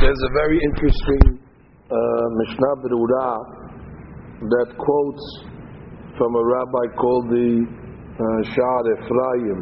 There's a very interesting Mishnah Berurah that quotes from a rabbi called the Sha'ar Ephraim.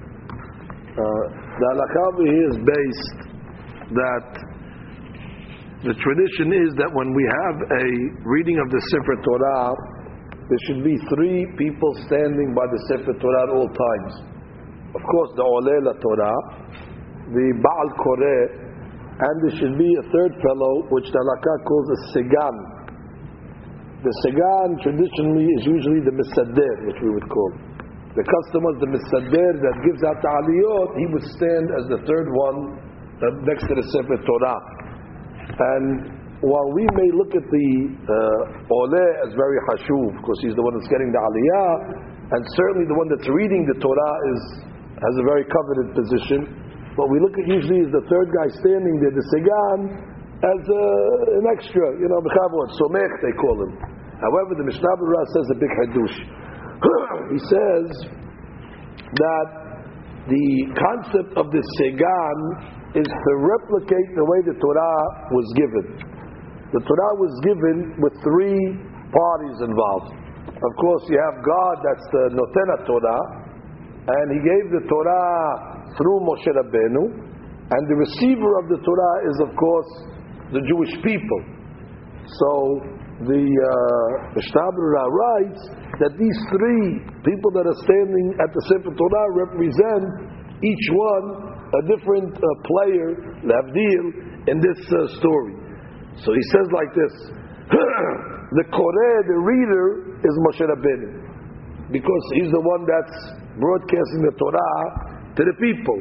The halakha over here is based that the tradition is that when we have a reading of the Sefer Torah, there should be three people standing by the Sefer Torah at all times. Of course, the Oleh la Torah, the Baal Koreh, and there should be a third fellow, which the halakha calls a Segan. The Segan traditionally is usually the Misader, which we would call. The custom was the Misader that gives out the Aliyot, he would stand as the third one next to the Sefer Torah. And while we may look at the Oleh as very Hashuv, because he's the one that's getting the Aliyah, and certainly the one that's reading the Torah has a very coveted position, but we look at usually as the third guy standing there, the Segan, as an extra, b'chavod, somech they call him. However, the Mishnah Berurah says a big hadush. He says that the concept of the Segan is to replicate the way the Torah was given. The Torah was given with three parties involved. Of course, you have God, that's the Noten Torah, and He gave the Torah through Moshe Rabbeinu, and the receiver of the Torah is, of course, the Jewish people. So the Mishnah Berurah writes that these three people that are standing at the Sefer Torah represent each one a different player, Lavdil, in this story. So he says like this: the Koreh, the reader, is Moshe Rabbeinu, because he's the one that's broadcasting the Torah to the people.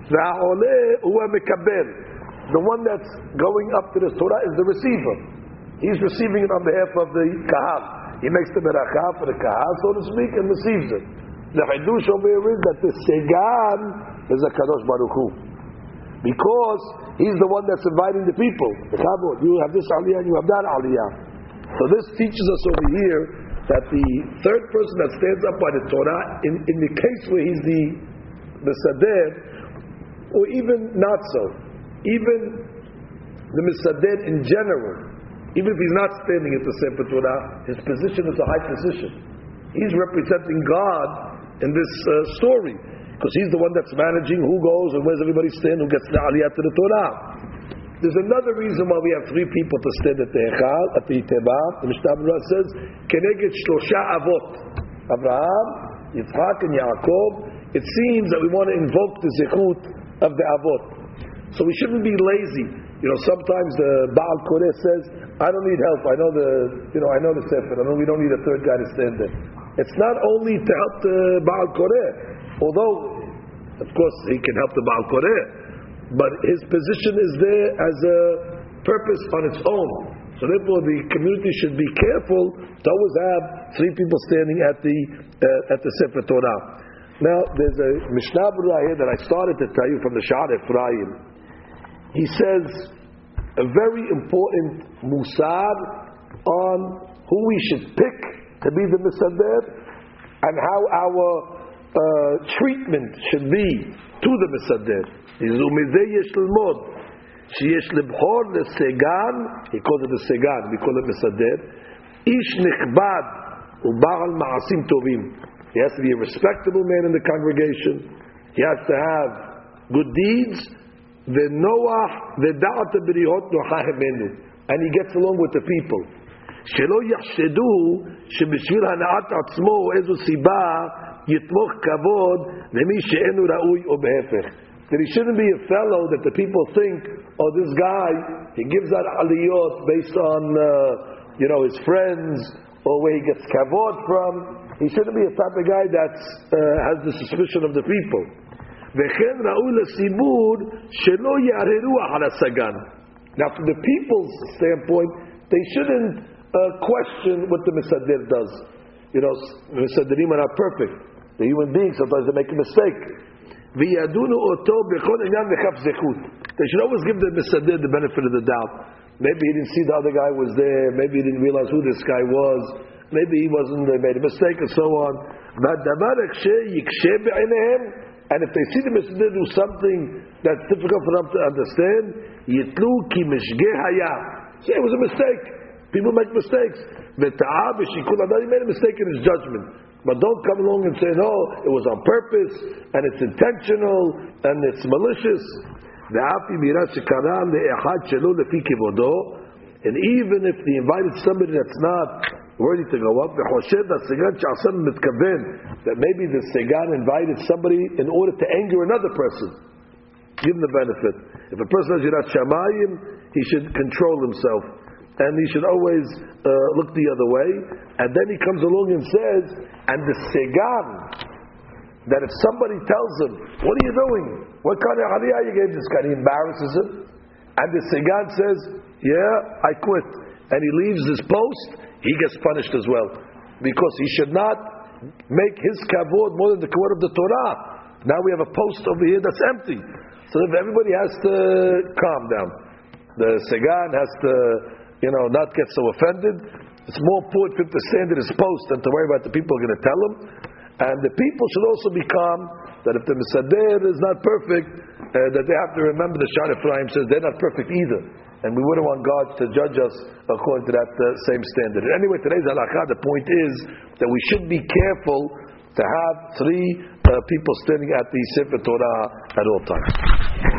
The one that's going up to the Torah is the receiver. He's receiving it on behalf of the Kahal. He makes the beracha for the Kahal, so to speak, and receives it. The Hidush over here is that the Segan is a Kadosh Baruch Hu, because he's the one that's inviting the people. You have this Aliyah and you have that Aliyah. So this teaches us over here that the third person that stands up by the Torah, in the case where he's the Misader, or even not so, even the Misader in general, even if he's not standing at the Sefer Torah, his position is a high position. He's representing God in this story, because he's the one that's managing who goes and where's everybody stand, who gets the Aliyah to the Torah. There's another reason why we have three people to stand at the Hechal, at the Teba. The Mishnah Berurah says, Keneged Shlosha Avot, Abraham, Yitzchak, and Yaakov. It seems that we want to invoke the Zechut of the Avot. So we shouldn't be lazy. Sometimes the Baal Koreh says, I don't need help. I know the Sefer. We don't need a third guy to stand there. It's not only to help the Baal Koreh, although, of course, he can help the Baal Koreh, but his position is there as a purpose on its own. So therefore, the community should be careful to always have three people standing at the Sefer Torah. Now, there's a Mishnah Berurah here that I started to tell you from the Sha'ar Ephraim. He says a very important musar on who we should pick to be the Misader, and how our treatment should be to the Misader. He calls it the Segan, we call it Misader. Ish nichbad u'baal ma'asim tovim. He has to be a respectable man in the congregation. He has to have good deeds. And he gets along with the people. That he shouldn't be a fellow that the people think, this guy, he gives out aliyot based on his friends, or where he gets kavod from. He shouldn't be a type of guy that has the suspicion of the people. Now, from the people's standpoint, they shouldn't question what the Misader does. Misaderim are not perfect. They're human beings. Sometimes they make a mistake. They should always give the Misader the benefit of the doubt. Maybe he didn't see the other guy was there. Maybe he didn't realize who this guy was. Maybe he wasn't. They made a mistake and so on. And if they see the Misader do something that's difficult for them to understand. Yitlu ki mishgeh haya. Say it was a mistake. People make mistakes. V'ta'ah b'shikul hadar. He made a mistake in his judgment. But don't come along and say, no, it was on purpose, and it's intentional, and it's malicious. And even if they invited somebody that's not worthy to go up, that maybe the Segan invited somebody in order to anger another person. Give him the benefit. If a person has Yirat Shamayim, he should control himself. And he should always look the other way. And then he comes along and says, and the Segan, that if somebody tells him, what are you doing? What kind of aliyah you gave this guy? He embarrasses him. And the Segan says, yeah, I quit. And he leaves his post, he gets punished as well. Because he should not make his kavod more than the kavod of the Torah. Now we have a post over here that's empty. So if everybody has to calm down. The Segan has to, not get so offended. It's more important for him to stand at his post than to worry about the people are going to tell him. And the people should also be calm that if the Mesader is not perfect, that they have to remember the Sha'ar Ephraim says they're not perfect either. And we wouldn't want God to judge us according to that same standard. Anyway, today's halakha, the point is that we should be careful to have three people standing at the Sefer Torah at all times.